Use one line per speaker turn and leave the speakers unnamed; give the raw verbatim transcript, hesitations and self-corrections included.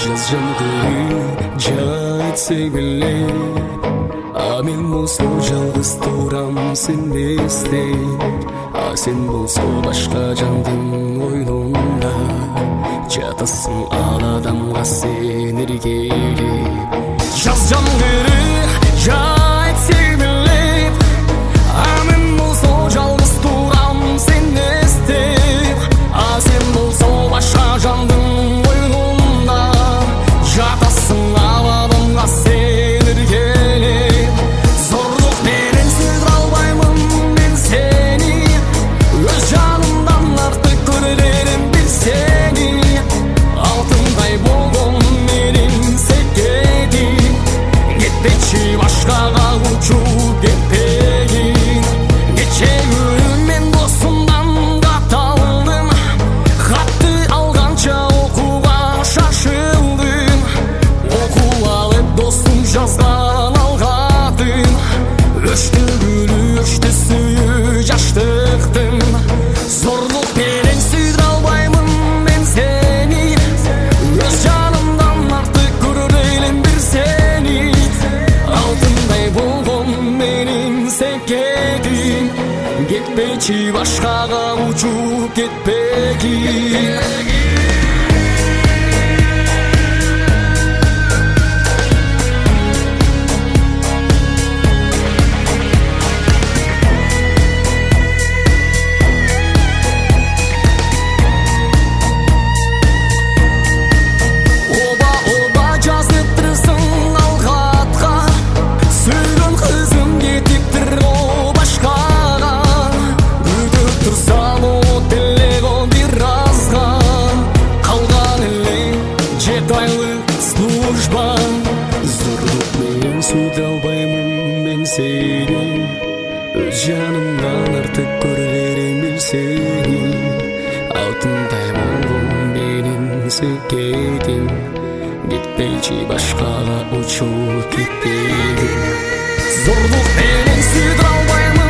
Жазжамғыры жайт сегіліп, а мен болсо жалғыз турам сенбестен, а сен болсо башка жандын ойнунда жатасың ал адамга сен эргелеп. Жазжамғыры жайт сегіліп, а мен болсо жалғыз турам сенбестен, а сен болсо башка жандын ойнунда жатасың ал адамга сен эргелеп. Зорлук менен сүйдүрө албаймын мен сени, өз жанымдан артык көрөрүм бир сени. Алтындай болгон менин секетим, кетпечи башкага учуп кетпегин. Нече күн мен досумдан кат алдым, катты алганча окууга шашылдым. Окуп алып досум жазган ал катын, өчтү гүлү өчтү сүйүү жаштыктын. Зорлук менен сүйдүрө албаймын мен сени, өз жанымдан артык көрөр элем бир сени. Алтындай болгон менин секетим, кетпечи башкага учуп кетпегин. Зорлук менен сүйдүрө албаймын мен сени, өз жанымдан артык көрөрүм бир сени. Алтындай болгон менин секетим, кетпейчи башкага учуп кетпегин. Зорлук менен сүйдүрө албаймын